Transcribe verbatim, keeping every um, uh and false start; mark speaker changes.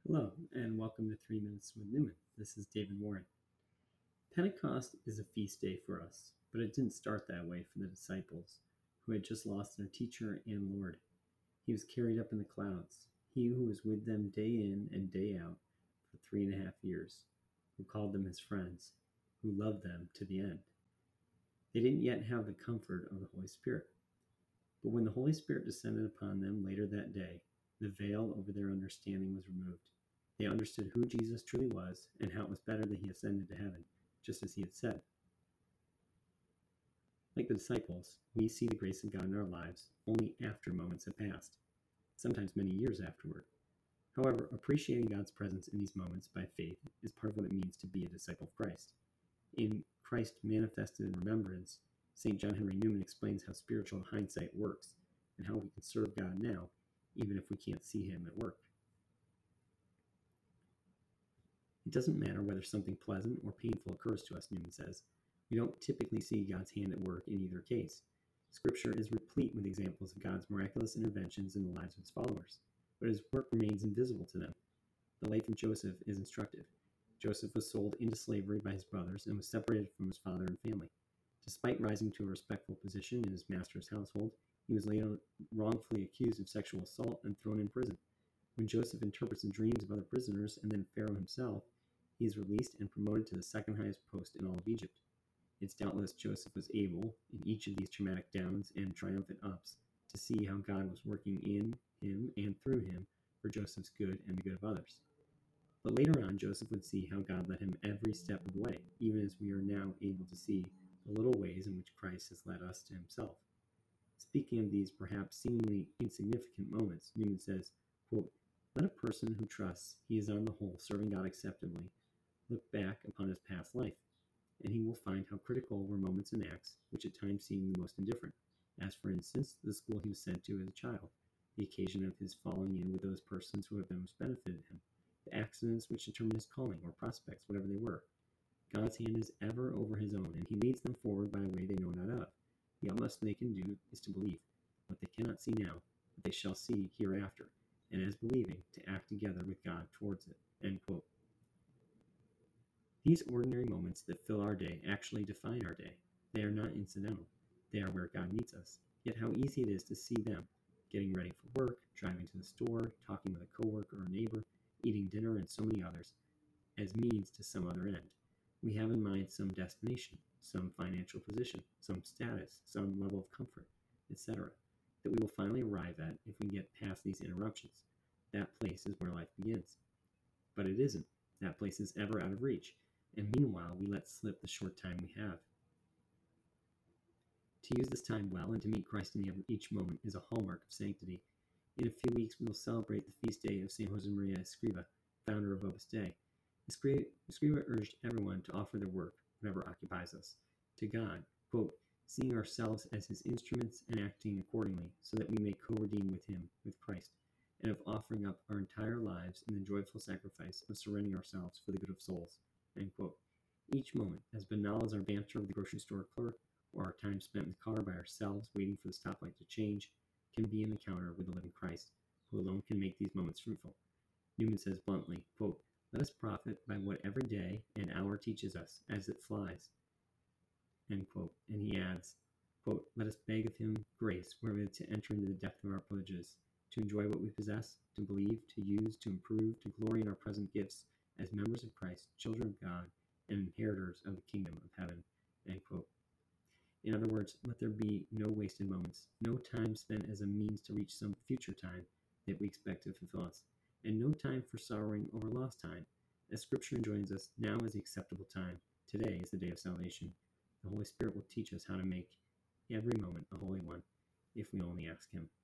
Speaker 1: Hello, and welcome to Three Minutes with Newman. This is David Warren. Pentecost is a feast day for us, but it didn't start that way for the disciples, who had just lost their teacher and Lord. He was carried up in the clouds, he who was with them day in and day out for three and a half years, who called them his friends, who loved them to the end. They didn't yet have the comfort of the Holy Spirit. But when the Holy Spirit descended upon them later that day, the veil over their understanding was removed. They understood who Jesus truly was and how it was better that he ascended to heaven, just as he had said. Like the disciples, we see the grace of God in our lives only after moments have passed, sometimes many years afterward. However, appreciating God's presence in these moments by faith is part of what it means to be a disciple of Christ. In Christ Manifested in Remembrance, Saint John Henry Newman explains how spiritual hindsight works and how we can serve God now, even if we can't see him at work. It doesn't matter whether something pleasant or painful occurs to us, Newman says. We don't typically see God's hand at work in either case. Scripture is replete with examples of God's miraculous interventions in the lives of his followers, but his work remains invisible to them. The life of Joseph is instructive. Joseph was sold into slavery by his brothers and was separated from his father and family. Despite rising to a respectful position in his master's household, he was later wrongfully accused of sexual assault and thrown in prison. When Joseph interprets the dreams of other prisoners and then Pharaoh himself, he is released and promoted to the second highest post in all of Egypt. It's doubtless Joseph was able, in each of these traumatic downs and triumphant ups, to see how God was working in him and through him for Joseph's good and the good of others. But later on, Joseph would see how God led him every step of the way, even as we are now able to see the little ways in which Christ has led us to himself. Speaking of these perhaps seemingly insignificant moments, Newman says, quote, "Let a person who trusts he is on the whole serving God acceptably look back upon his past life, and he will find how critical were moments and acts which at times seemed the most indifferent, as for instance the school he was sent to as a child, the occasion of his falling in with those persons who have most benefited him, the accidents which determine his calling or prospects, whatever they were. God's hand is ever over his own, and he leads them forward by a way they know not of. The utmost they can do is to believe what they cannot see now, but they shall see hereafter, and as believing, to act together with God towards it." End quote. These ordinary moments that fill our day actually define our day. They are not incidental. They are where God meets us. Yet how easy it is to see them, getting ready for work, driving to the store, talking with a coworker or neighbor, eating dinner, and so many others, as means to some other end. We have in mind some destination, some financial position, some status, some level of comfort, et cetera, that we will finally arrive at if we get past these interruptions. That place is where life begins. But it isn't. That place is ever out of reach, and meanwhile we let slip the short time we have. To use this time well and to meet Christ in each moment is a hallmark of sanctity. In a few weeks we will celebrate the feast day of Saint Josemaria Escriva, founder of Opus Dei. Escriva urged everyone to offer their work, whatever occupies us, to God, quote, "seeing ourselves as his instruments and acting accordingly, so that we may co-redeem with him, with Christ, and of offering up our entire lives in the joyful sacrifice of surrendering ourselves for the good of souls." End quote. Each moment, as banal as our banter with the grocery store clerk, or our time spent in the car by ourselves waiting for the stoplight to change, can be an encounter with the living Christ, who alone can make these moments fruitful. Newman says bluntly, quote, "Let us profit by what every day and hour teaches us as it flies." End quote. And he adds, quote, "Let us beg of him grace wherewith to enter into the depth of our privileges, to enjoy what we possess, to believe, to use, to improve, to glory in our present gifts as members of Christ, children of God, and inheritors of the kingdom of heaven." End quote. In other words, let there be no wasted moments, no time spent as a means to reach some future time that we expect to fulfill us, and no time for sorrowing over lost time. As Scripture enjoins us, now is the acceptable time. Today is the day of salvation. The Holy Spirit will teach us how to make every moment a holy one, if we only ask him.